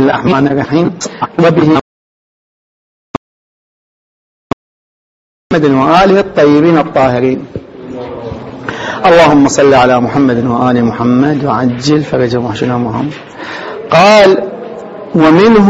الرحمن الرحيم وبه محمد وآله الطيبين الطاهرين. اللهم صل على محمد وآل محمد وعجل فرج محشنا محمد. قال: ومنه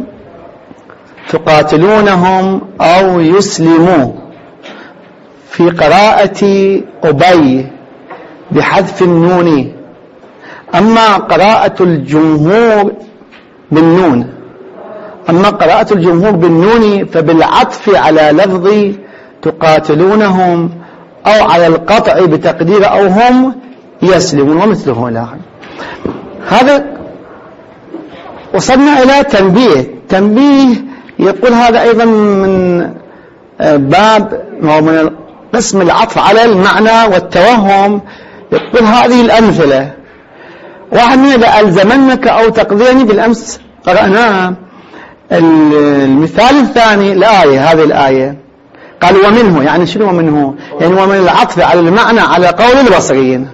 تقاتلونهم أو يسلموا، في قراءة أبي بحذف النون. أما قراءة الجمهور بالنون فبالعطف على لفظ تقاتلونهم أو على القطع بتقدير أو هم يسلمون ومثله الآخر. هذا وصلنا إلى تنبيه يقول هذا أيضا من باب ومن قسم العطف على المعنى والتوهم. يقول هذه الأمثلة، واحد من إذا ألزمنك أو تقضيني بالأمس قرأناه. المثال الثاني هذه الآية قال: ومنه، يعني شنو ومنه؟ يعني ومن العطف على المعنى على قول البصريين.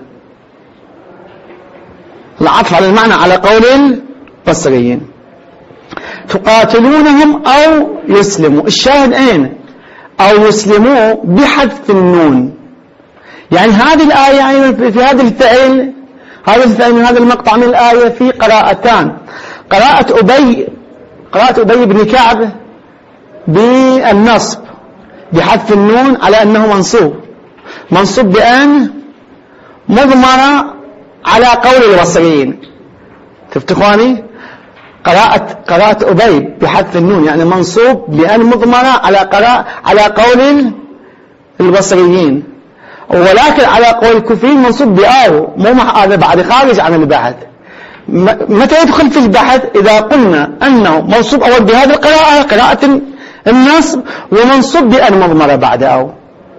العطف على المعنى على قول البصريين. تقاتلونهم أو يسلموا، الشاهد أين؟ أو يسلموا بحذف النون. يعني هذه الآية أيضا في هذا الفعل من هذا المقطع من الآية في قراءتان: قراءة أبي بن كعب بالنصب بحذف النون على أنه منصوب بأن مضمرة على قول البصريين. تفتخواني؟ قراءة أبي بحذف النون يعني منصوب بأن مضمرة على قول البصريين، ولكن على قول الكوفيين منصوب بآو. هذا بعد خارج عن البحث. متى يدخل في البحث؟ إذا قلنا أنه منصوب أول بهذه القراءة، قراءة النصب، ومنصوب بأن مضمرة بعد أو.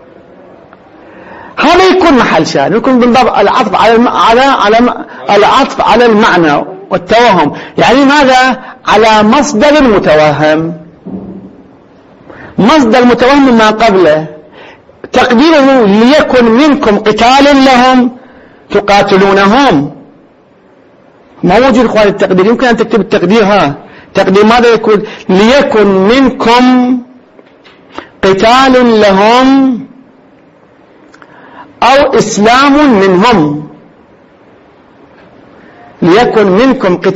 هذا يكون محل شاهد، يكون من باب العطف على المعنى والتوهم. يعني ماذا؟ على مصدر المتوهم. مصدر المتوهم ما قبله تقديره: ليكن منكم قتال لهم تقاتلونهم. ما موجود اخوان التقدير، يمكن ان تكتب التقدير. تقدير ماذا يكون؟ ليكن منكم قتال لهم او اسلام منهم. ليكن منكم قتال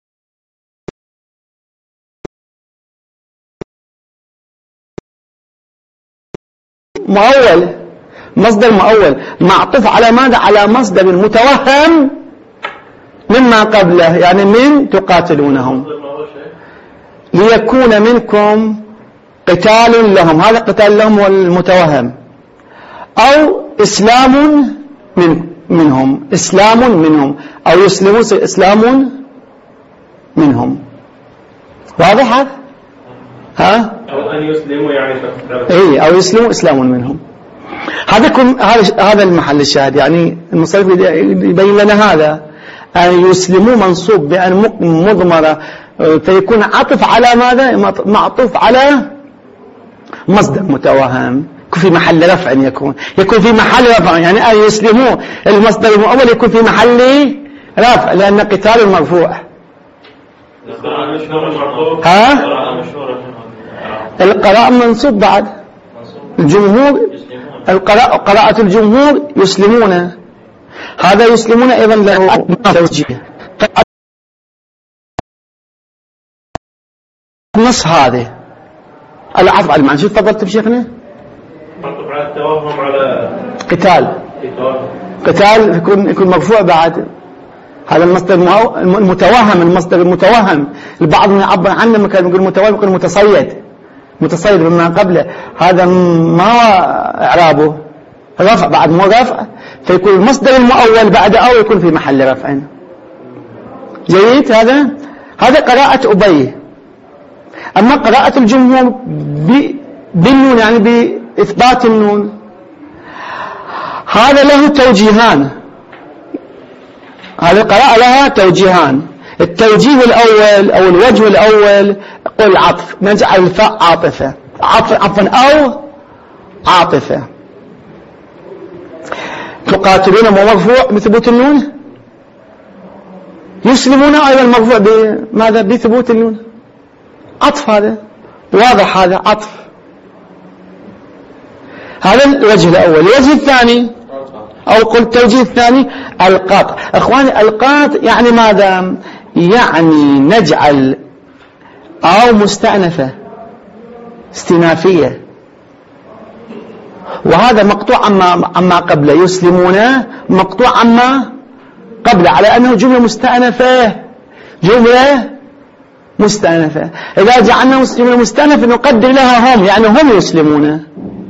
مؤول، مصدر مؤول معطوف على ماذا؟ على مصدر المتوهم مما قبله، يعني من تقاتلونهم. ليكون منكم قتال لهم، هذا قتال لهم والمتوهم، أو إسلام منهم، إسلام منهم، أو يسلمون إسلام منهم. واضح هذا؟ أو أن يسلموا يعني أو يسلموا إسلام منهم. هذا المحل الشاهد. يعني المصنف يبين لنا هذا، أن يسلموا منصوب بأن مضمرة، فيكون عطف على ماذا؟ معطوف على مصدر متوهم، يكون في محل رفع، يكون في محل رفع. يعني أن يسلموا المصدر الأول يكون في محل رفع، لأن قتال مرفوع. القراءة منصوب بعد الجمهور. قراءة الجمهور يسلمون، هذا يسلمون أيضا له توجيه. نص هذه العطف على المعنى. شو تفضلت بشيخنا؟ عطف على التوهم على قتال يكون مرفوع بعد. هذا المصدر المتوهم، المصدر المتوهم البعض يعبر عنه لما كان يقول متوهم يقول متصيد بما قبله. هذا ما إعرابه رفع بعد مو رفع، فيكون المصدر المؤول بعد أو يكون في محل رفع. جيد. هذا قراءة أبي. أما قراءة الجمهور بالنون يعني بإثبات النون، هذا له توجيهان. هذه القراءة لها توجيهان. التوجيه الأول أو الوجه الأول قل عطف، نجعل الفاء عاطفة، عفوا أو عاطفة. تقاتلون مرفوع بثبوت النون، يسلمون أيضا مرفوع بماذا؟ بثبوت النون. عطف، هذا واضح، هذا عطف. هذا الوجه الأول. الوجه الثاني أو قلت التوجيه الثاني القاط. أخواني القاط يعني ماذا؟ يعني نجعل أو مستأنفة استنافية، وهذا مقطوع عما قبله. يسلمون مقطوع عما قبله على أنه جملة مستأنفة، جملة مستأنفة. إذا جعلنا جملة مستأنفة نقدر لها هم، يعني هم يسلمون.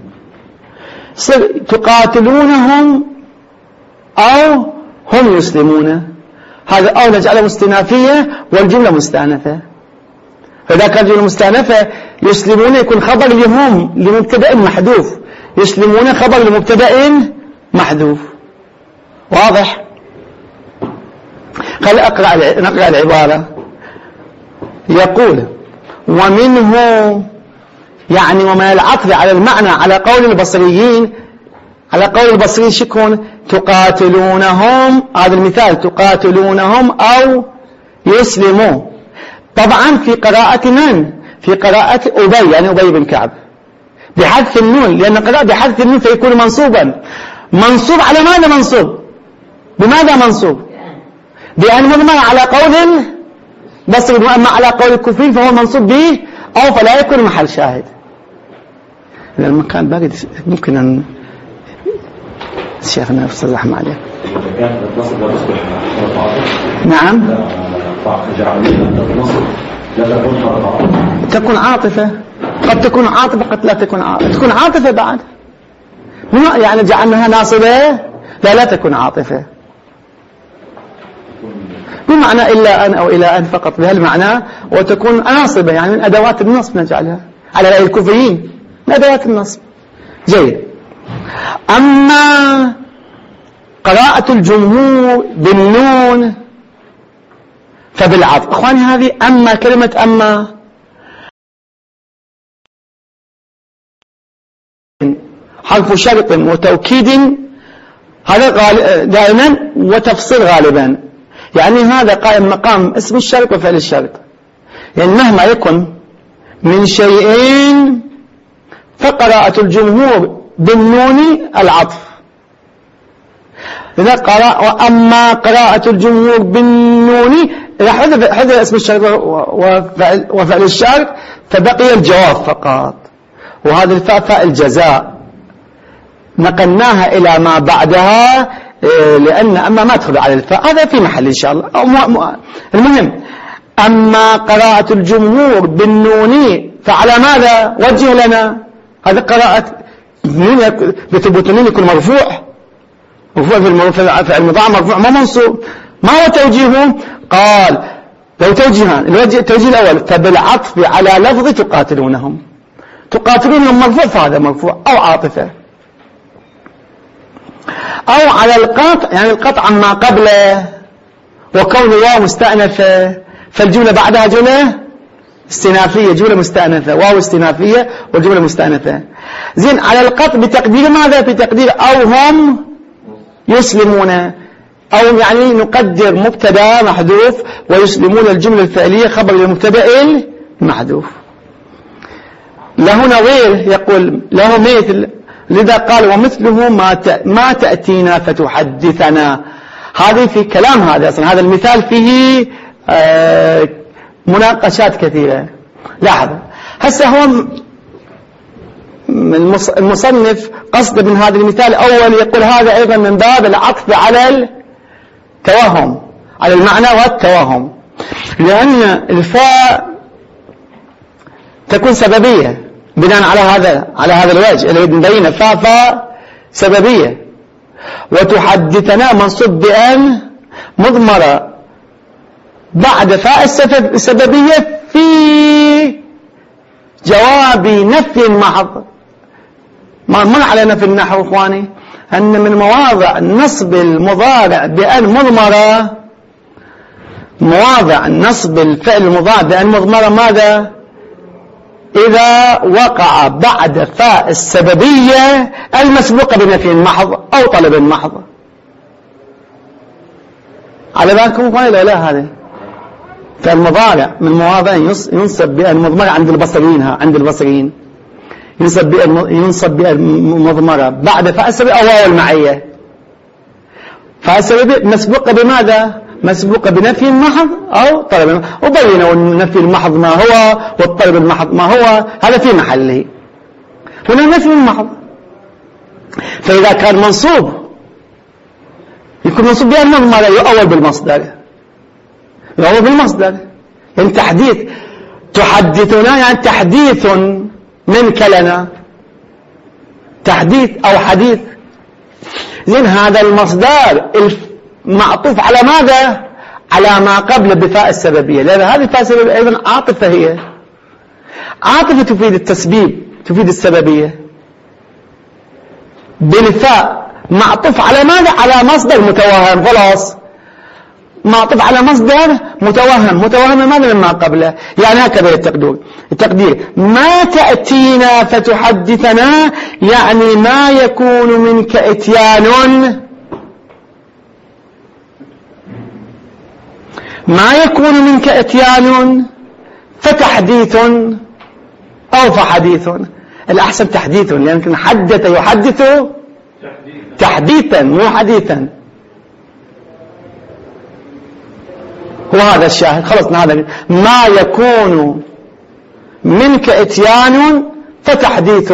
تقاتلونهم أو هم يسلمون، هذا أو نجعله استنافية والجملة مستأنفة. فإذا كانت جملة مستأنفة يسلمون يكون خبر لهم لمبتدأ محذوف، يسلمون خبر لمبتدأ محذوف. واضح؟ خل نقرأ العبارة. يقول ومنه، يعني ومن العطف على المعنى على قول البصريين، على قول البصريين شكون؟ تقاتلونهم، هذا المثال، تقاتلونهم أو يسلموا. طبعا في قراءة من؟ في قراءة أبي، يعني أبي بن كعب، بحذف النون، لأن قراءة بحذف النون فيكون منصوبا. منصوب على ماذا منصوب؟ بماذا منصوب؟ بأن مضمر على قول البصري، وأما على قول الكوفيين فهو منصوب به أو، فلا يكون محل شاهد. المكان باقي ممكن أن شيخنا يفصل رحمه عليه. نعم، تكون عاطفة، قد تكون عاطفة قد لا تكون عاطفة، تكون عاطفة بعد، يعني جعلناها ناصبة، لا تكون عاطفة بمعنى إلا أن أو إلى أن فقط، بهالمعنى. وتكون ناصبة يعني من أدوات النصب، نجعلها على رأي الكوفيين من أدوات النصب. جيد. أما قراءة الجمهور بالنون فبالعطف. أخواني هذه أما، كلمة أما حرف شرط وتوكيد، هذا دائما، وتفصيل غالبا، يعني هذا قائم مقام اسم الشرط وفعل الشرط. يعني مهما يكن من شيئين فقراءة الجمهور بالنون العطف. إذا قرأ وأما قراءة الجمهور بالنون، إذا حذف اسم الشرط وفعل الشرط فبقي الجواب فقط، وهذا الفاء فاء الجزاء نقلناها إلى ما بعدها، لأن أما ما تدخل على الفاء، هذا في محل إن شاء الله. المهم أما قراءة الجمهور بالنون فعلى ماذا؟ وجه لنا هذا قراءة بثبوت النون يكون مرفوع في المضارع، مرفوع ما منصوب. ما هو توجيهه؟ قال لو توجيهان. التوجيه الأول فبالعطف على لفظ تقاتلونهم، تقاتلونهم مرفوع، فهذا مرفوع أو عاطفة، أو على القطع، يعني القطع عما قبله، وكون واو مستأنفة فالجملة بعدها جملة استنافية، جملة مستأنفة، واو استنافية والجملة مستأنفة. زين، على القطع بتقدير ماذا؟ بتقدير أو هم يسلمون، أو يعني نقدر مبتدا محذوف ويسلمون الجملة الفعلية خبر للمبتدا المحذوف. له نظير، يقول له مثل، لذا قال ومثله ما تأتينا فتحدثنا. هذه في كلام، هذا أصلا هذا المثال فيه مناقشات كثيرة. لاحظ هسه هو المصنف قصد من هذا المثال الأول يقول هذا أيضا من باب العطف على التوهم، على المعنى والتوهم، لأن الفاء تكون سببية بناء على هذا الوجه اللي نبينه، فاء سببية. وتحدثنا منصوب بأن مضمرة بعد فاء السببية في جواب نفي محض. ما علينا في النحو اخواني أن من مواضع نصب المضارع بأن مضمرة، مواضع نصب الفعل المضارع بأن مضمرة ماذا؟ إذا وقع بعد فاء السببية المسبوقة بنفي محض أو طلب محض. على بالكم إخواني لو لا هذا؟ فالمضارع من مواضع ينصب بها المضمرة عند البصريين، عند البصريين ينصب بها المضمرة بعد فاء السبب أو واو المعية. فاء السبب مسبوقة بماذا؟ مسبوقة بنفي المحض أو طلب المحض، وبينوا النفي المحض ما هو والطلب المحض ما هو، هذا في محله. هنا نفي المحض، فإذا كان منصوب يكون منصوب بها المضمرة يؤول بالمصدر، يؤول بالمصدر. يعني تحديث، تحدثنا يعني تحديث منك لنا، تحديث أو حديث. لأن هذا المصدر معطوف على ماذا؟ على ما قبل بفاء السببية، لأن هذه الفاء السببية أيضا عاطفة، هي عاطفة تفيد التسبيب، تفيد السببية. بالفاء معطوف على ماذا؟ على مصدر متوهم، خلاص معطوف على مصدر متوهم. متوهم ماذا؟ مما قبله. يعني هكذا التقدير ما تأتينا فتحدثنا، يعني ما يكون منك إتيان، ما يكون منك إتيان فتحديث أو فحديث. الأحسن تحديث، لأن حدث يحدث تحديثا مو حديثا. هو هذا الشاهد، خلصنا هذا. ما يكون منك إتيان فتحديث،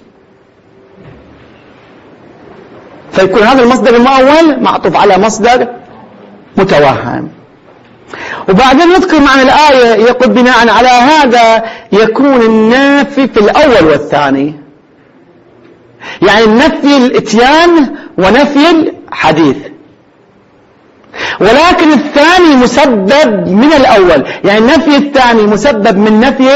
فيكون هذا المصدر المؤول معطوف على مصدر متوهم. وبعدين نذكر معنى الآية، يقول بناء على هذا يكون النافي في الأول والثاني، يعني نفي الإتيان ونفي الحديث، ولكن الثاني مسبب من الأول، يعني النفي الثاني مسبب من نفي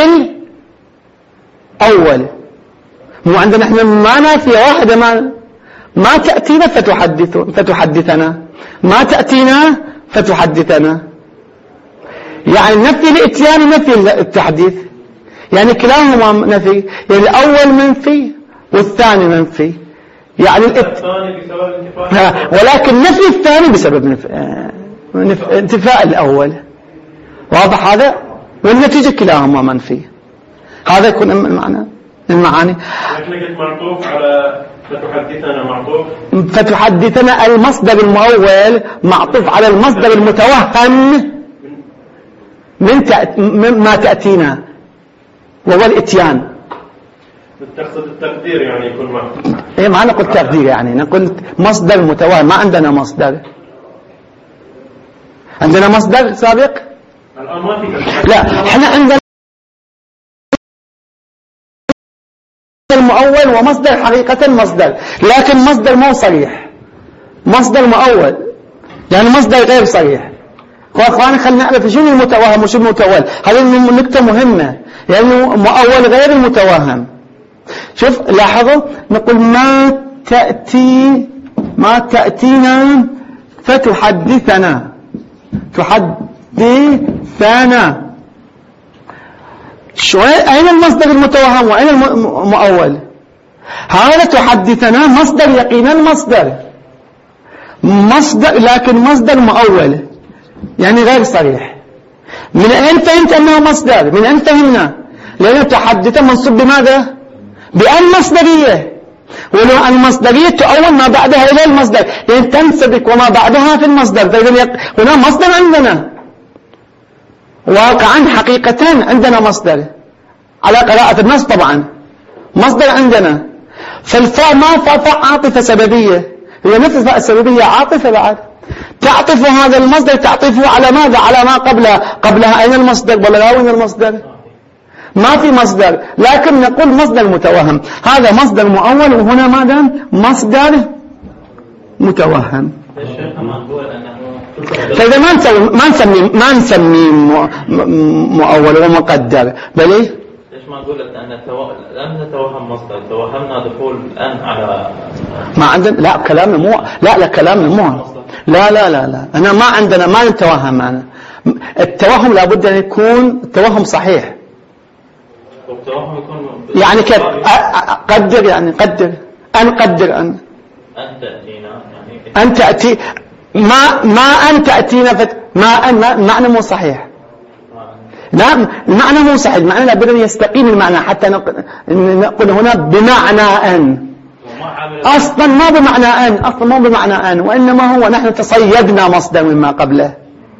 الأول. مو عندنا احنا ما نافية واحدة، ما تأتينا فتحدثنا، ما تأتينا فتحدثنا، يعني نفي الإتيان ونفي التحديث، يعني كلاهما نفي، يعني الأول منفي والثاني منفي، يعني ولكن نفي الثاني بسبب انتفاء الأول. واضح هذا؟ والنتيجة كلاهما منفي. هذا يكون المعاني. معطوف على فتحدثنا، معطوف فتحدثنا المصدر المؤول معطوف على المصدر المتوهم من ما تأتينا، وهو الإتيان. تقصد التقدير يعني يكون معطوف. ايه ما نقول تقدير، يعني نقول مصدر متوهم. ما عندنا مصدر، عندنا مصدر سابق؟ الآن ما في. لا، احنا عندنا المؤول ومصدر حقيقة مصدر، لكن مصدر مو صريح، مصدر مؤول، يعني مصدر غير صريح. اخواني خلينا نعرف شنو المتوهم وشنو المتول، هذه نكتة مهمة، يعني مؤول غير المتوهم. شوف لاحظوا، نقول ما تأتينا فتحدثنا، تحدثنا. أين المصدر المتوهم وأين المؤول؟ هذا تحدثنا مصدر يقينا، مصدر لكن مصدر مؤول، يعني غير صريح. من أين فهمت أنه مصدر؟ من أين فهمنا؟ لأنه تحدث منصوب بماذا؟ بأن مصدرية، ولو المصدرية تؤول ما بعدها إلى المصدر، لأن تنسبك وما بعدها في المصدر. فإذا هنا مصدر عندنا، واقعا حقيقة عندنا مصدر على قراءة النص، طبعا مصدر عندنا. فالفاء ما فاء عاطفة سببية، هي نفس الفاء السببية عاطفة بعد، تعطف هذا المصدر، تعطفه على ماذا؟ على ما قبلها. أين المصدر؟ ولا لا وين المصدر؟ ما في مصدر، لكن نقول مصدر متوهم. هذا مصدر مؤول، وهنا ماذا؟ مصدر متوهم. فإذا ما نسمي مؤول ومقدر، بل ليش ما نقول لأن نتوهم مصدر، توهمنا دخول الآن على ما عندنا. لا كلامنا مو، لا كلامنا مو، لا أنا ما عندنا، ما نتوهم. أنا التوهم لابد أن يكون التوهم صحيح، والتوهم يكون يعني كيف؟ قدر، يعني قدر أن تأتينا، يعني أن تأتي ما أن تأتينا ما أن معنى مو صحيح. نعم المعنى مو صحيح، المعنى لابد أن يستقيم المعنى حتى نقول هنا بمعنى أن. أصلا ما بمعنى أن، أصلا ما بمعنى أن، وإنما هو نحن تصيدنا مصدر مما قبله،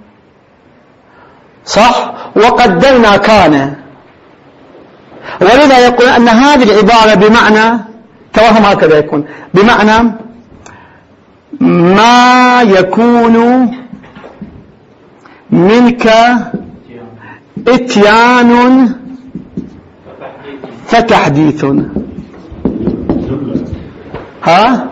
صح، وقدرنا كان، ولذا يقول أن هذه العبارة بمعنى توهم هكذا يكون بمعنى ما يكون منك اتيان فتحديث. ها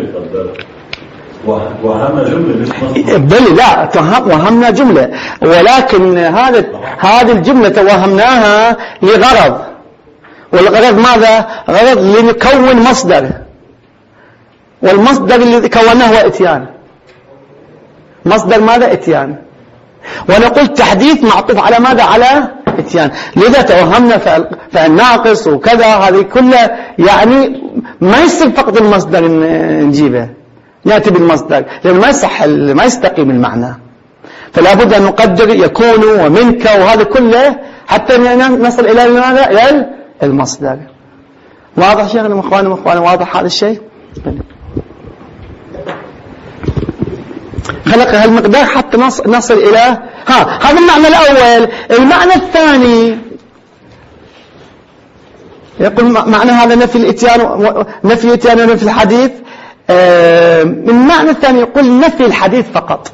وهمنا جملة بل لا وهمنا جملة، ولكن هذه الجملة وهمناها لغرض، والغرض ماذا؟ غرض لنكون مصدر، والمصدر الذي كوناه هو اتيان. مصدر ماذا؟ اتيان. ونقول تحديث معطوف على ماذا؟ على اتيان. لذا توهمنا فعل ناقص وكذا، هذه كلها يعني ما يصير فقط المصدر نجيبه نأتي بالمصدر، لأنه ما يصح، ما يستقيم المعنى، فلا بد أن نقدر يكون ومنك وهذا كله حتى نصل إلى ماذا؟ إلى المصدر. واضح شيخنا مخواني واضح هذا الشيء؟ خلق هالمقدار حتى نصل إلى هذا المعنى الأول. المعنى الثاني يقول معنى هذا نفي الاتيان ونفي الحديث. المعنى الثاني يقول نفي الحديث فقط.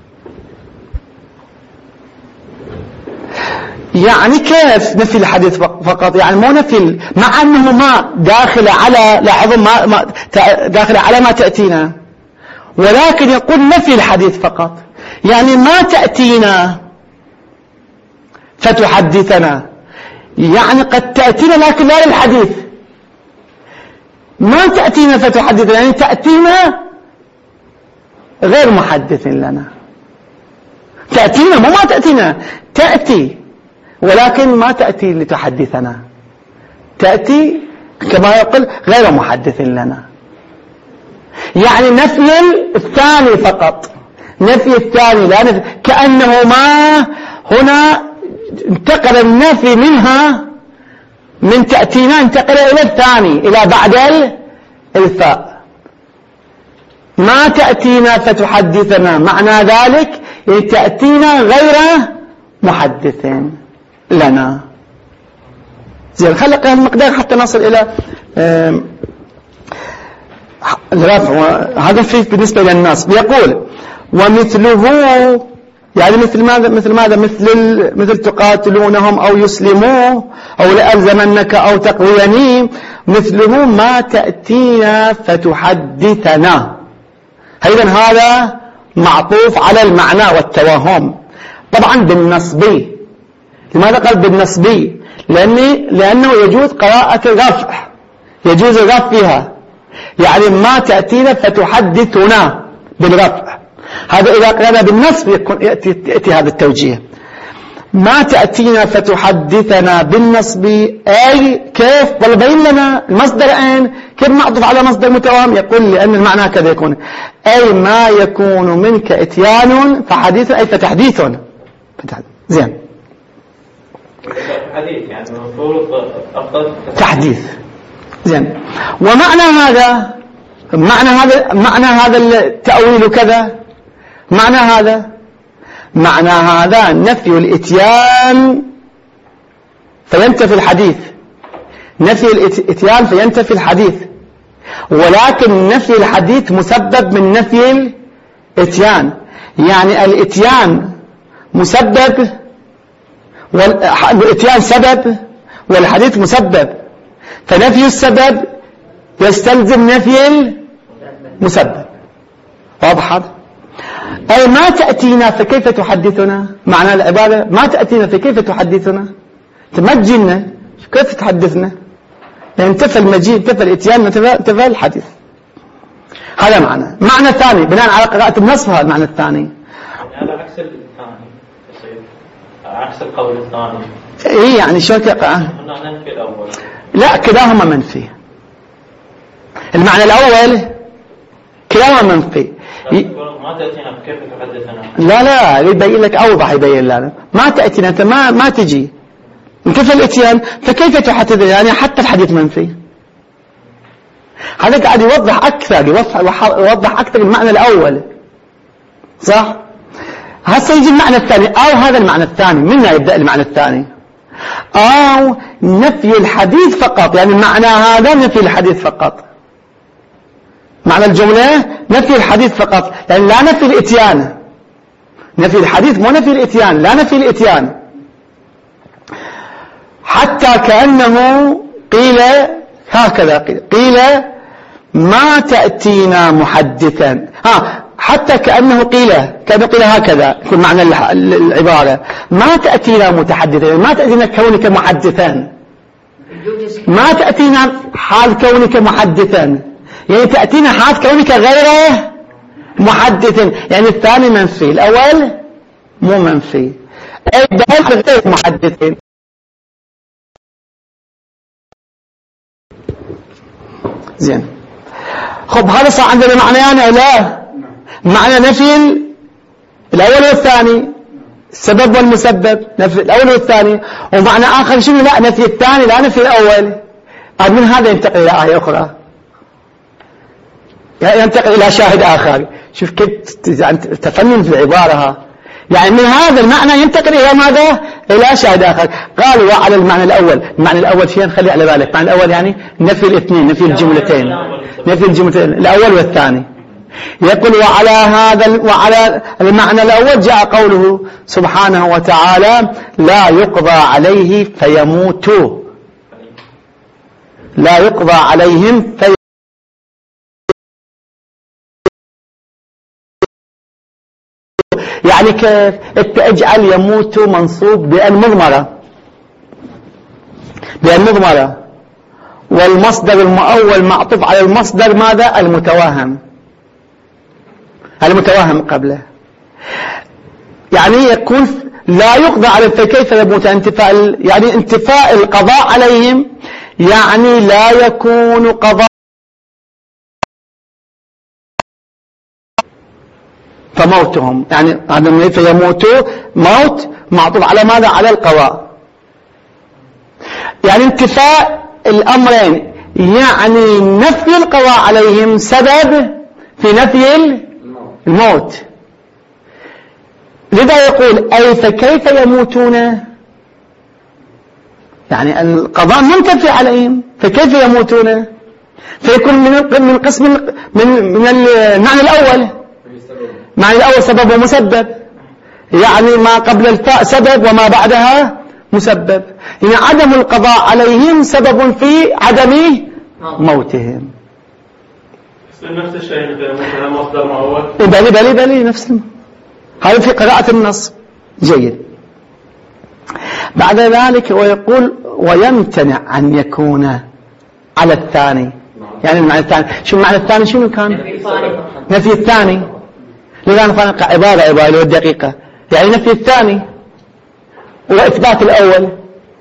يعني كيف نفي الحديث فقط؟ يعني مو نفي، مع أنه ما داخل على، لاحظوا ما داخل على ما تأتينا، ولكن يقول نفي الحديث فقط، يعني ما تأتينا فتحدثنا، يعني قد تأتينا لكن لا للحديث. ما تأتينا فتحدثنا يعني تأتينا غير محدث لنا. تأتينا مو ما تأتينا، تأتي ولكن ما تأتي لتحدثنا، تأتي كما يقول غير محدث لنا. يعني نفي الثاني فقط، نفي الثاني لا نفي، كأنه ما هنا انتقل النفي منها من تأتينا انتقل إلى الثاني، إلى بعد الفاء. ما تأتينا فتحدثنا، معنى ذلك يعني تأتينا غير محدث لنا. زين، خلق المقدار حتى نصل إلى الرفع. هذا فيه بالنسبة للناس. بيقول ومثله، يعني مثل ماذا؟ مثل تقاتلونهم أو يسلموا أو لألزمنك أو تقويني، مثله ما تأتينا فتحدثنا. أيضا هذا معطوف على المعنى والتوهم، طبعا بالنصبي. لماذا قال بالنصبي؟ لأنه يجوز قراءة الرفع، يجوز الرفع فيها، يعني ما تأتينا فتحدثنا بالرفع. هذا إذا قرأنا بالنصب يأتي هذا التوجيه. ما تأتينا فتحدثنا بالنصب، أي كيف؟ بل بين لنا المصدر أين، كيف معطوف على مصدر متوهم؟ يقول لأن المعنى كذا يكون أي ما يكون منك إتيان فحديث، أي فتحديث. زين، حديث يعني المفروض تحديث. زين، ومعنى هذا معنى هذا التأويل كذا، معنى هذا نفي الاتيان فينتفي الحديث، نفي الاتيان فينتفي الحديث، ولكن نفي الحديث مسبب من نفي الاتيان. يعني الاتيان مسبب والاتيان سبب والحديث مسبب، فنفي السبب يستلزم نفي المسبب. واضح هذا؟ أي ما تأتينا فكيف تحدثنا، معنى العبادة ما تأتينا فكيف تحدثنا، تمجينا كيف تحدثنا، يعني انتفى المجيء، انتفى الاتيان، انتفى الحديث. هذا معنى ثاني بناء على قراءة النص. هذا المعنى الثاني هذا عكس الثاني، عكس القول الثاني. ايه يعني شو تقع؟ ننفي الأول. لا، كلاهما منفي. المعنى الأول كلاهما منفي. ما تأتينا بكيف تحدثنا. لا يبين لك أوضح، يبين لنا ما تأتينا أنت ما تجي كيف الإتيان، فكيف تحدث يعني حتى الحديث منفي. هذا قاعد يوضح أكثر، يوضح أكثر المعنى الأول، صح؟ هسه يجي المعنى الثاني، أو هذا المعنى الثاني، منا يبدأ المعنى الثاني، أو نفي الحديث فقط، يعني معنى هذا نفي الحديث فقط، معنى الجملة نفي الحديث فقط، يعني لا نفي الإتيان، نفي الحديث مو نفي الإتيان، لا نفي الإتيان، حتى كأنه قيل هكذا، قيل ما تأتينا محدثا، حتى كأنه قيل هكذا يكون معنى العبارة، ما تأتينا متحدثا، ما تأتينا كونك محدثا، ما تأتينا حال كونك محدثا، يعني تأتينا حال كونك غير محدث، يعني الثاني منفي، الأول مو منفي، غير محدثين. زين، خب هذا صار عندنا معنيان، لا معنى نفي الأول والثاني، السبب والمسبب، نفي الأول والثاني، ومعنى آخر شنو؟ لا نفي الثاني لا نفي الأول. من هذا ينتقل إلى آية أخرى، ينتقل إلى شاهد آخر. شوف كيف تفنن في العبارة، يعني من هذا المعنى ينتقل إلى ماذا؟ إلى شاهد آخر. قال وعلى المعنى الأول، المعنى الأول شيء نخلي على بالك، المعنى الأول يعني نفي الاثنين، نفي الجملتين، نفي الجملتين الأول والثاني. يقول وعلى المعنى الأول جاء قوله سبحانه وتعالى لا يقضى عليه فيموتوا، لا يقضى عليهم يعني كيف تجعل يموت منصوب بأن مضمرة، والمصدر المؤول معطوف على المصدر ماذا؟ المتوهم قبله، يعني يكون لا يقضى على فكيف يموت، يعني انتفاء القضاء عليهم، يعني لا يكون قضاء فموتهم، يعني هذا فيموتوا موت معطوف على ماذا؟ على القضاء، يعني انتفاء الأمرين، يعني نفي القضاء عليهم سبب في نفي الموت. لذا يقول أي فكيف يموتون، يعني القضاء منتفي عليهم فكيف يموتون، فيكون من قسم من المعنى الأول، معنى الأول سبب ومسبب، يعني ما قبل الفاء سبب وما بعدها مسبب، يعني عدم القضاء عليهم سبب في عدم موتهم. نفس الشيء مثلا مصدر معول، بلي نفس هذا في قراءة النص. جيد. بعد ذلك ويقول ويمتنع أن يكون على الثاني، يعني المعنى الثاني، شو المعنى الثاني؟ شنو كان؟ نفي الثاني. لذا نفرق عبارة والدقيقة، يعني نفي الثاني وإثبات الأول،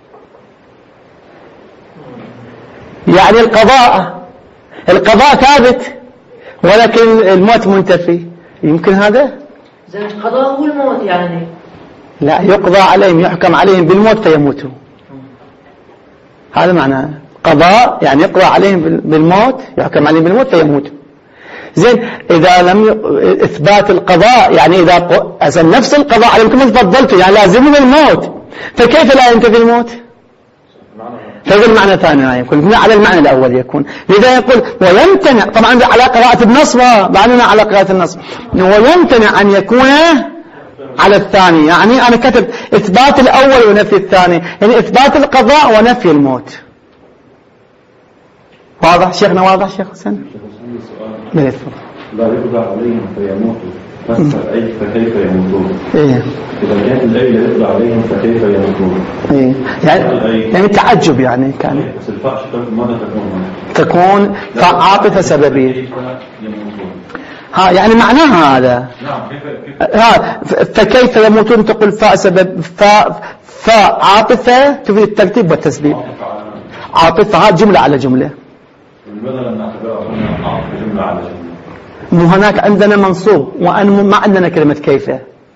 يعني القضاء ثابت ولكن الموت منتفي، يمكن هذا؟ زين القضاء هو الموت يعني؟ لا، يقضى عليهم، يحكم عليهم بالموت فيموتوا، هذا معناه قضاء، يعني يقضى عليهم بالموت، يحكم عليهم بالموت فيموتوا. زين، إذا لم إثبات القضاء، يعني إذا نفس القضاء عليهم كما تفضلتوا، يعني لازم الموت، فكيف لا ينتفي الموت؟ فهذا المعنى ثاني يكون على المعنى الأول يكون. لذا يقول ويمتنع، طبعا على قراءة النص، بعدنا على قراءة النص، ويمتنع أن يكون على الثاني، يعني أنا كتب إثبات الأول ونفي الثاني، يعني إثبات القضاء ونفي الموت. واضح شيخنا؟ واضح شيخ حسن؟ لا يقضى عليهم فيموتوا، فسر أي فكيف يموتون. إيه. إذا كانت الأي لا يقضى عليهم فكيف يموتون. إيه. يعني تعجب، يعني كان. بس الفاء ماذا تكون عاطفة سببية. يعني معناها هذا. نعم. فكيف يموتون تقول فاء سبب، فاء عاطفة تفيد الترتيب والتسبيب. عاطفة، هذا جملة على جملة. لماذا لم نعتبرها هنا عاطفة جملة على جملة؟ مو هناك عندنا منصوب وأن ما عندنا كلمة كيف.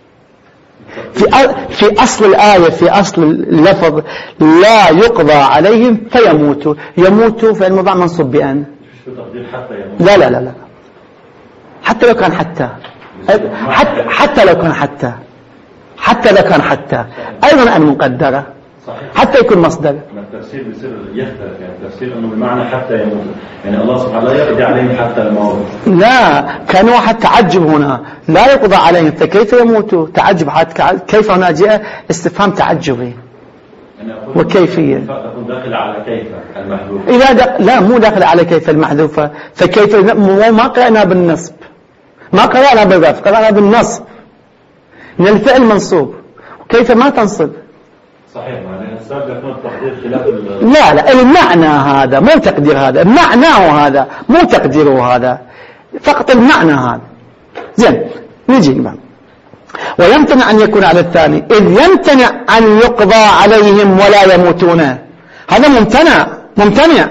في أصل الآية في أصل اللفظ لا يقضى عليهم فيموتوا. يموتوا فعل مضارع منصوب بأن. لا لا لا لا حتى لو كان حتى لو كان حتى لو كان أيضا أن مقدرة حتى يكون مصدر. التفسير بيصير يختلف يعني التفسير انه بمعنى حتى يموت يعني الله سبحانه لا يقضي عليهم حتى الموت. لا كان واحد تعجب هنا لا يقضى عليهم فكيف يموتوا تعجب كيف هنا جاء استفهام تعجبي وكيفية داخل على كيف المحذوفة. إذا لا مو داخل على كيف المحذوفة فكيف ما قرأنا بالنصب ما قرأنا بالرفع قرأنا بالنصب من الفعل منصوب وكيف ما تنصب صحيح يعني السابق يكون تقدير خلاف لا المعنى هذا مو تقدير هذا معناه هذا مو تقديره هذا فقط المعنى هذا. زين نجي بقى. ويمتنع أن يكون على الثاني إذ يمتنع أن يقضى عليهم ولا يموتون. هذا ممتنع.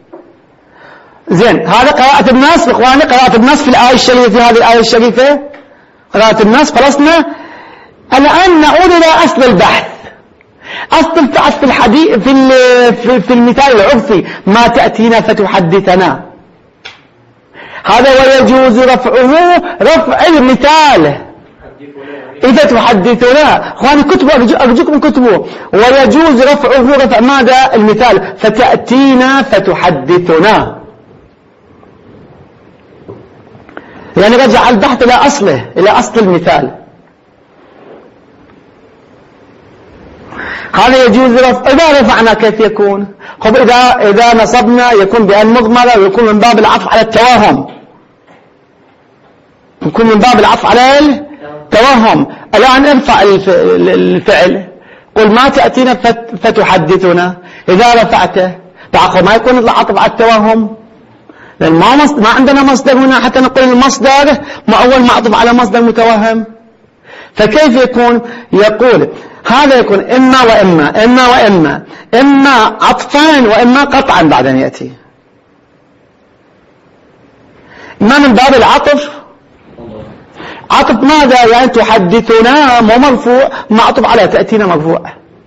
زين هذا قراءة الناس إخواني قراءة الناس في الآية الشريفة في هذه الآية الشريفة قراءة الناس خلصنا. الآن نعود إلى أصل البحث. أصل البحث في الحديث في المثال العرفي ما تأتينا فتحدثنا هذا ويجوز رفعه رفع المثال إذا تحدثنا. أخواني كتبوا أرجوكم كتبوا ويجوز رفعه رفع ماذا المثال فتأتينا فتحدثنا يعني رجع البحث إلى أصله إلى أصل المثال. هذا يجوز رفع. إذا رفعنا كيف يكون خب إذا نصبنا يكون بأن مضمرة ويكون من باب العطف على التوهم يكون من باب العطف على التوهم. الآن ارفع الفعل قل ما تأتينا فتحدثنا. إذا رفعته تعقل ما يكون العطف على التوهم لأن ما عندنا مصدر هنا حتى نقول المصدر أول معطوف على مصدر متوهم. فكيف يكون يقول هذا يكون إما عطفان وإما قطعا بعد أن يأتي. ما من باب العطف عطف ماذا يعني تحدثنا مو مرفوع معطوف على تأتينا مرفوع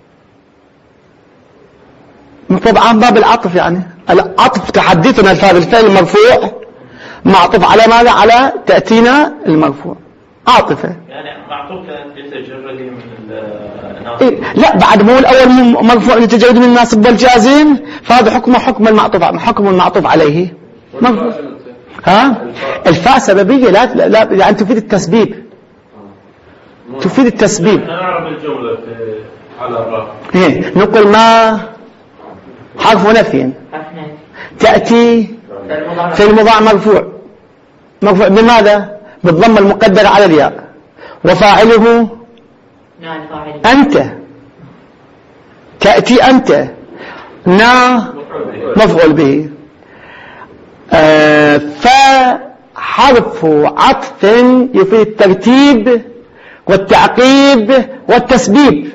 طبعا باب العطف يعني العطف تحدثنا الفعل المرفوع معطوف على ماذا على تأتينا المرفوع عاطفة يعني معطوف لتجرده من لا بعد مو الأول مرفوع لتجرد من الناصب والجازم فهذا حكم المعطوف عليه مرفوع. الفاء سببية لا يعني تفيد التسبيب نعرف الجملة على الراء نقول ما حرف نفي تأتي في المضارع مرفوع بماذا بالضمة المقدرة على الياء وفاعله أنت تأتي أنت مفعول به فحرف عطف يفيد الترتيب والتعقيب والتسبيب.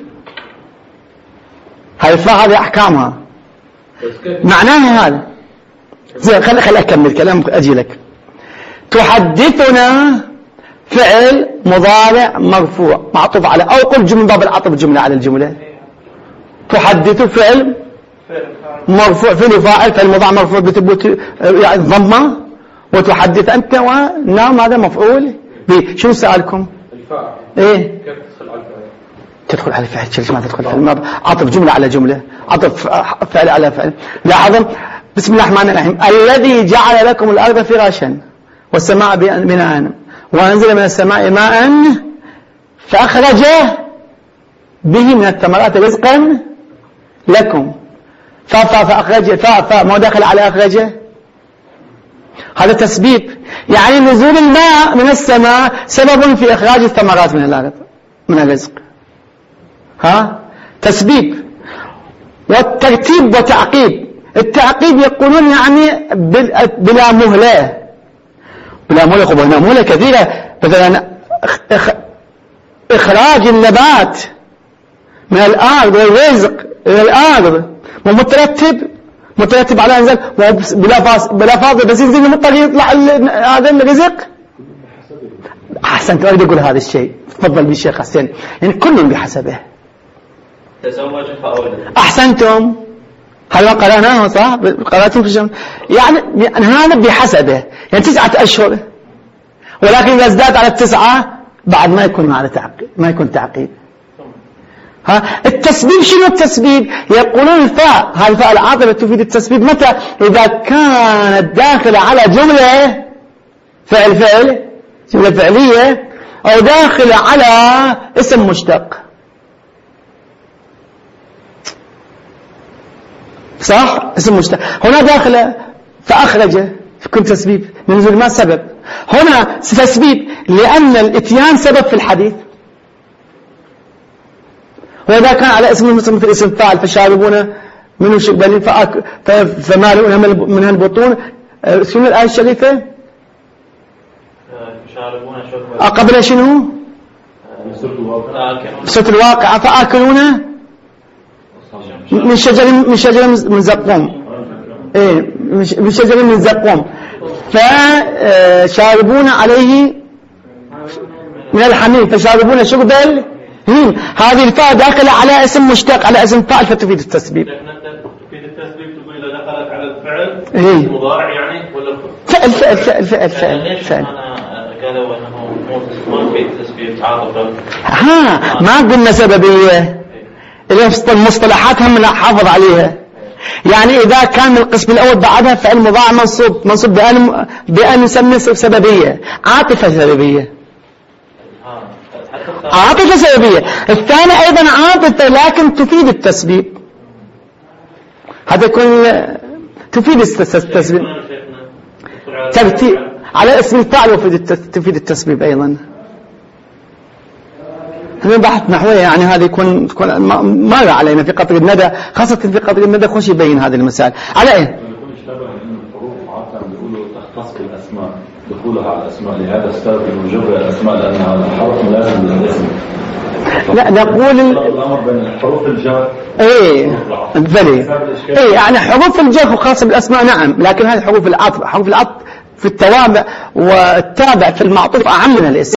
هذه أحكامها معناها هذا. خلي أكمل كلام أجي لك. تحدثنا فعل مضارع مرفوع معطوف على أو قل جملة باب العطف جملة على الجملة. تحدث فعل مرفوع فعل فاعل فالمضارع مرفوع بثبوت يعني ضمه وتحدث أنت ونام هذا مفعول به. شو سألكم الفاعل إيه كيف تدخل على الفاعل تدخل على الفعل شلش ما تدخل على عطف جملة على جملة عطف فعل على فعل. لاحظوا بسم الله الرحمن الرحيم الذي جعل لكم الأرض فراشا والسماء بناء وأنزل من السماء ماء فأخرج به من الثمرات رزقا لكم. فأخرج ما دخل على أخرجه هذا تسبيب يعني نزول الماء من السماء سبب في إخراج الثمرات من الأرض من الرزق. تسبيب. والترتيب وتعقيب. التعقيب يقولون يعني بلا مهلة هنا مهلة كثيرة مثلا إخراج النبات من الأرض والرزق إلى الأرض مترتب على أنزل بلا فاصل بس ينزل مضطر يطلع هذا الرزق أحسنت. أريد أقول هذا الشيء. تفضل بالشيخ حسين. يعني كل بحسبه. تزوج فأولد. أحسنتم. هذا ما قرأناه صح؟ قرأتم في الجمع. يعني هذا بحسبه. يعني 9 أشهر. ولكن إذا ازداد على 9 بعد ما يكون على تعقيد، ما يكون تعقيد. التسبيب شنو التسبيب؟ يقولون الفاء، هذه الفاء العاطفة تفيد التسبيب متى؟ إذا كانت داخلة على جملة فعل جملة فعلية، أو داخلة على اسم مشتق. صح؟ اسم مشتق. هنا داخلة فأخرج يكون تسبيب من نزول ما سبب. هنا تسبيب لأن الاتيان سبب في الحديث. وإذا كان على اسم مثل اسم فاعل فشاربون منه شربا فمالئون منها البطون. شنو الآية الشريفة؟ قبل شنو؟ سورة الواقعة. فآكلون من شجر من زقوم. إيه من شجر من زقوم. فشاربون عليه من الحميم فشاربون شرب الهيم. هذه الفاء داخلة على اسم مشتق على اسم فاعل فتفيد التسبيب. تفيد التسبيب تقول إذا دخلت على الفعل إيه؟ مضارع يعني ولا فعل. قالوا أنه ما في تسبيب عاطفة. ما قلنا سببية. المصطلحات هم نحافظ عليها. يعني إذا كان القسم الأول بعدها فعل مضارع منصوب بأن نسمي سببية. عاطفة سببية. عاطفة سببية. الثاني أيضا عاطفة لكن تفيد التسبيب. هذا يكون تفيد التسبيب. ترتيب على اسم الفاعل تفيد التسبيب أيضا. هذا بحث نحوي يعني هذا يكون مر علينا في قطر الندى، خاصة في قطر الندى خوش يبين هذه المسائل. على إيه؟ يكون يشتبه أن الحروف عادة بيقولوا تختص بالأسماء، دخولها على الأسماء، لهذا السبب وجوب الأسماء لأنها الحرف ملازم للاسم. لا نقول الأمر بين الحروف الجر. إيه بلي. إيه يعني حروف الجر خاصة بالأسماء نعم، لكن هذه حروف العطف. حروف العطف في التوابع والتابع في المعطوف أعم من الاسم.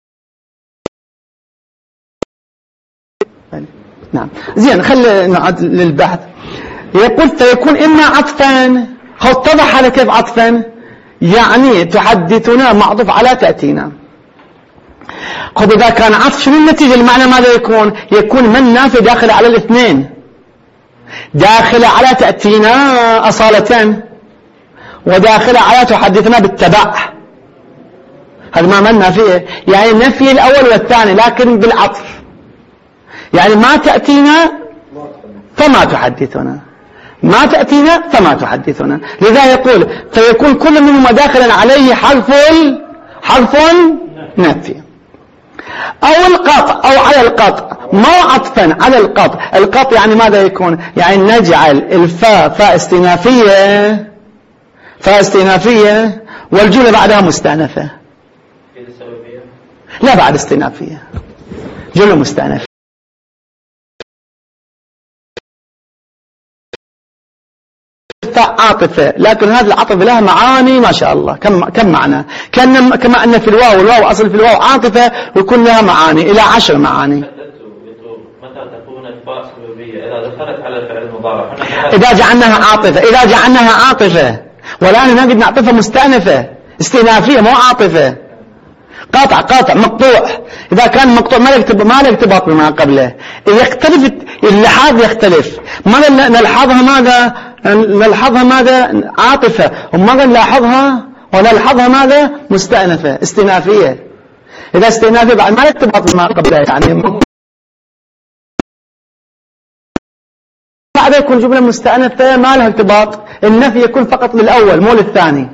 نعم زين. خلينا نعد للبحث. يقول فيكون إما عطفا. هو اتضح على كيف عطفا؟ يعني تحدثنا معطوف على تأتينا. قد إذا كان عطف شنو النتيجة؟ المعنى ماذا يكون؟ يكون من نافي داخل على الاثنين، داخل على تأتينا أصالة وداخل على تحدثنا بالتبع. هذا ما من نافيه يعني نفي الأول والثاني لكن بالعطف. يعني ما تأتينا فما تحدثنا، ما تأتينا فما تحدثنا. لذا يقول فيكون كل منهما داخلا عليه حرف نفي أو القطع أو على القطع. ما عطفا على القطع. القطع يعني ماذا يكون؟ يعني نجعل الفاء فاء استئنافية والجملة بعدها مستأنفة. لا بعد استئنافية جملة مستأنفة. عاطفة لكن هذه العاطفة لها معاني ما شاء الله. كم معنى؟ كما أن في الواو أصل في الواو عاطفة ويكون لها معاني إلى 10 معاني. متى تكون الفاء سببية؟ إذا دخلت على الفعل المضارع. إذا جعلناها عاطفة والآن نجد نعطفها مستأنفة استئنافية مو عاطفة. قاطع مقطوع. إذا كان مقطوع ما له ارتباط بما قبله. يختلف اللحاظ يختلف. ماذا نلحظها ماذا عاطفة وماذا نلحظها ماذا مستأنفة استئنافية. إذا استئنافية بعد ما له ارتباط بما قبله يعني بعد يكون جملة مستأنفة ما لها ارتباط. النفي يكون فقط للأول مو للثاني.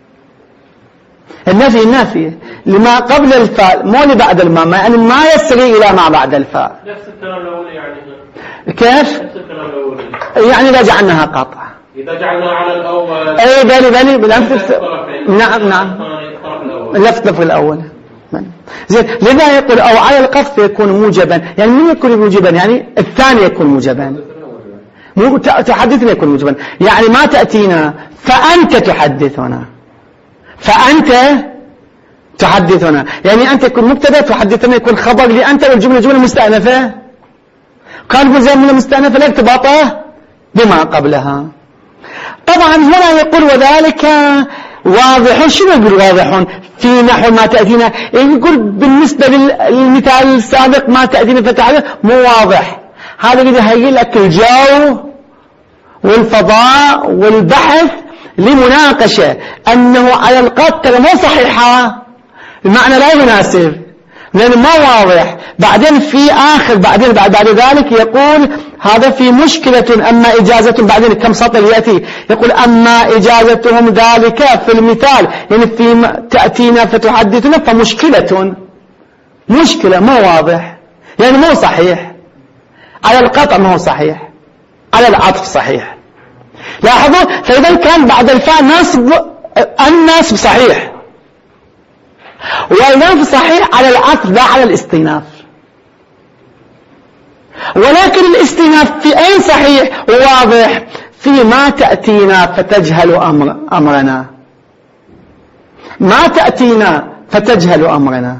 النفي لما قبل الفاء مو لبعد الماء يعني ما يسري إلى ما بعد الفاء. نفس الكلام الأولي يعني كيف؟ نفس الكلام الأولي يعني إذا جعلناها قاطع. إذا جعلناها على الأول أي بلي نعم لفظ الأول. زين. لذا يقول أو على القف يكون موجبا. يعني من يكون موجبا؟ يعني الثاني يكون موجبا. مو تحدثنا يكون موجبا. يعني ما تأتينا فأنت تحدثنا. فأنت تحدثنا، يعني أنت يكون مبتدأ تحدثنا يكون خبر لأنت والجملة جملة مستأنفة. قال جملة مستأنفة لا ارتباطه بما قبلها. طبعا هنا يقول وذلك واضح. شنو يقول واضح في نحو ما تأتينا؟ يقول بالنسبة للمثال السابق ما تأتينا فتعالى مو واضح. هذا اللي هيجي لك الجو والفضاء والبحث لمناقشة أنه على القطر مو صحيحة، المعنى لا يناسب لأنه ما واضح. بعدين في آخر بعد ذلك يقول هذا في مشكلة أما إجازة. بعدين كم سطر يأتي يقول أما إجازتهم ذلك في المثال، يعني في تأتينا فتحدثنا مشكلة مو واضح، يعني مو صحيح. على القطع مو صحيح، على العطف صحيح. لاحظوا فإذا كان بعد الفاء الناسب صحيح، والناسب صحيح على العطف لا على الاستئناف. ولكن الاستئناف في أين صحيح وواضح؟ فيما تأتينا فتجهل أمرنا. ما تأتينا فتجهل أمرنا.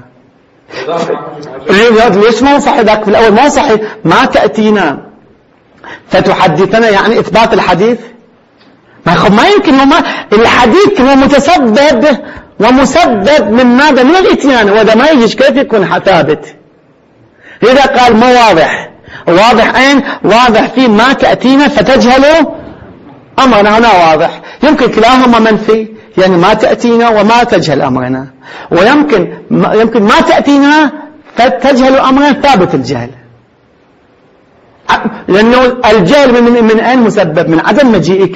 ليش ما صحيح ذاك في الأول؟ ما صحيح. ما تأتينا فتحدثنا يعني إثبات الحديث. ما يمكن الحديث هو متسبب ومسبب من ماذا؟ من الاتيان، وإذا ما يجيش كيف يكون ثابت؟ إذا قال مو واضح، واضح أين؟ واضح في ما تأتينا فتجهل أمرنا. هنا واضح. يمكن كلاهما منفي، يعني ما تأتينا وما تجهل أمرنا. ويمكن ما تأتينا فتجهل أمرنا ثابت الجهل، لأنه الجهل من أين مسبب؟ من عدم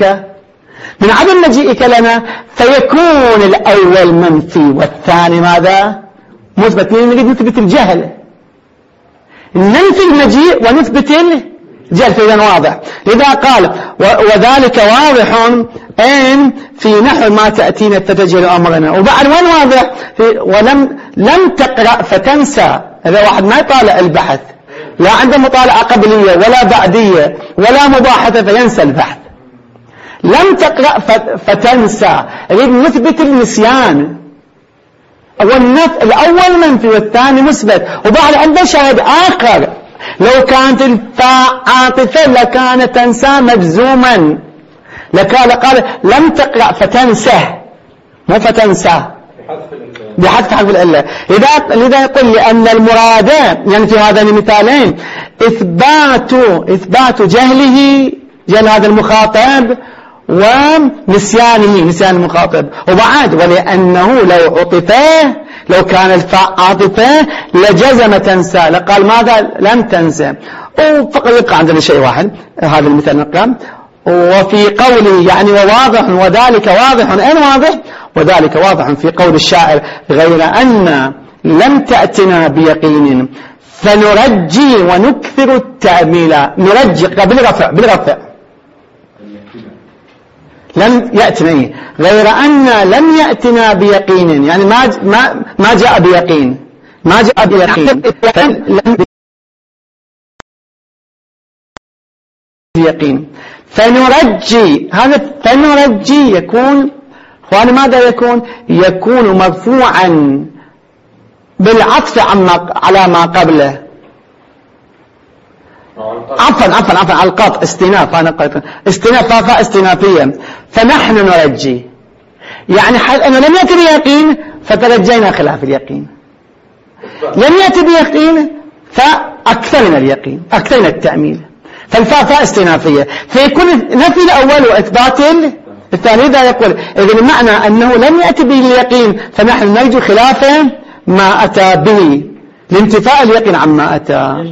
مجيئك لنا، فيكون الأول منفي والثاني ماذا؟ مثبت. نريد نثبت الجهل، ننفي المجيء ونثبت الجهل. فإذا واضح. إذا قال وذلك واضح أين في نحو ما تأتينا فتجهل أمرنا. وبعد وين واضح؟ لم تقرأ فتنسى. إذا واحد ما يطالع البحث، لا عنده مطالعة قبلية ولا بعدية ولا مباحثة، فينسى البحث. لم تقرأ فتنسى، يريد نثبت النسيان. الأول منفي والثاني مثبت. وبعد عنده شاهد آخر، لو كانت الفاء عاطفة لكان تنسى مجزوما، قال لم تقرأ فتنسى مو فتنسى بحذف حرف العلة. لذا يقول لأن المراد يعني في هذين المثالين إثبات جهل هذا المخاطب ونسيان المخاطب. وبعد ولأنه لو كان الفاء عاطفة لجزم تنسى، لقال ماذا؟ لم تنسى. وفقط يبقى عندنا شيء واحد، هذا المثال نقام. وفي قوله يعني وواضح وذلك واضح. أين واضح؟ وذلك واضح في قول الشاعر غير أن لم تأتنا بيقين فنرجي ونكثر التأميل. نرجي بالرفع لم يأتنا، غير أن لم يأتنا بيقين يعني ما جاء بيقين، فنرجي. هذا فنرجي يكون اخواني ماذا يكون مرفوعا بالعطف على ما قبله. عفوا على القطع. استئناف. أنا قلت استئناف استئنافية. فنحن نرجي يعني أنه لم يأتي بيقين فترجينا خلاف اليقين، لم يأتي بيقين فأكثرنا اليقين، أكثرنا التأميل. فالفاء استئنافية، فيكون نفي الأول وإثبات الثاني. إذا يقول إذن المعنى أنه لم يأتي به اليقين فنحن نرجو خلافه ما أتى به لانتفاء اليقين عما أتى.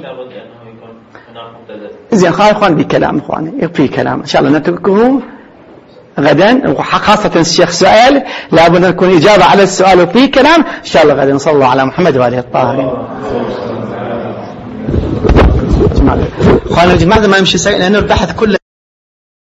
زين اخوان بكلام اخواني يكفي كلام ان شاء الله نتركه غدا، وخاصة الشيخ سؤال لابد أن تكون إجابة على السؤال وفي كلام ان شاء الله غدا. صلى الله على محمد وآله الطاهرين. اخواني الجماعة ما يمشي سيء لأنه البحث كله